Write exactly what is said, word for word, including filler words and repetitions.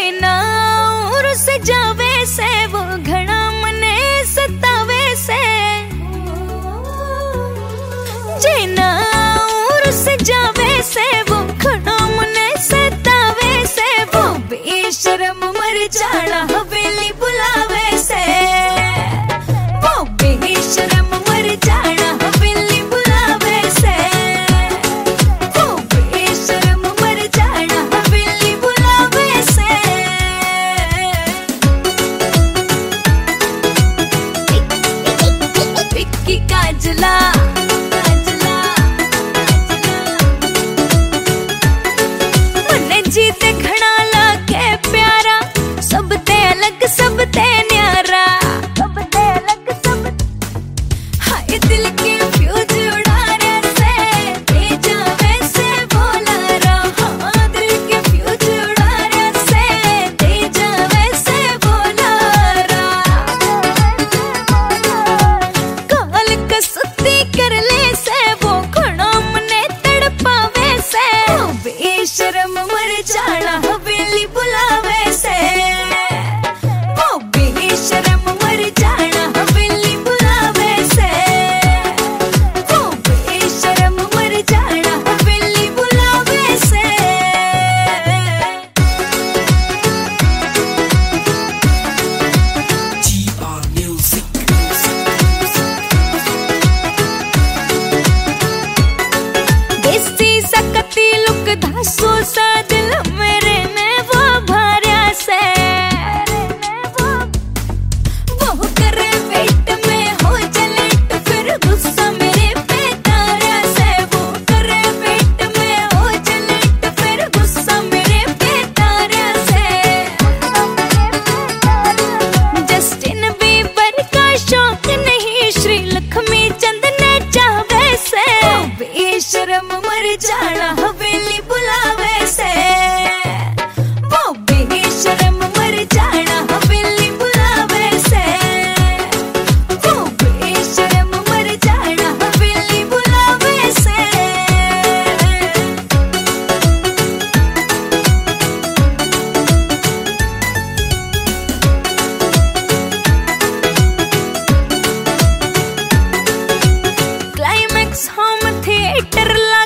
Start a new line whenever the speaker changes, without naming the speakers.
जेना रुस जावे से वो घना मने सतावे से, जेना रुस जावे से वो घना मने सतावे से, वो बेशरम मर जाना हवेली बुलावे से, वो बेशरम मर जाना हवेली बुलावे से, वो बेशरम मर जाना हवेली बुलावे से। विक्की काजला काजला मने जीते घना लागे प्यारा, सब ते अलग सब ते न्यारा, सब ते अलग सब हाय दिल के फ्यूज उड़ा रहे से, दे जावे से बोला रहा, हाँ दिल के फ्यूज उड़ा रहे से, दे जावे से बोला रहा, काल कसुती कर ले से वो घना मने तड़पावे से, वो बेशरम मर जाना हवेली बुलावे से, वो बेशरम मर जाना हवेली बुलावे से, वो बेशरम मर जाना हवेली बुलावे से।
G R Music.
देसी सकती लुक धासो सा दिल मेरे ने वो भरया से, वो करे वेट में हो जलेट फिर गुस्सा मेरे पे तारा से, वो करे वेट में हो जलेट फिर गुस्सा मेरे पे तारा से, जस्टिन बीबर का शौक नहीं श्री लक्ष्मी चंद ने चाहवे से, वो बेशरम मर जाना हवेली बुलावे से, वो बेशरम मर जाना हवेली बुलावे से, वो बेशरम मर जाना हवेली बुलावे से। क्लाइमैक्स होम थिएटर ला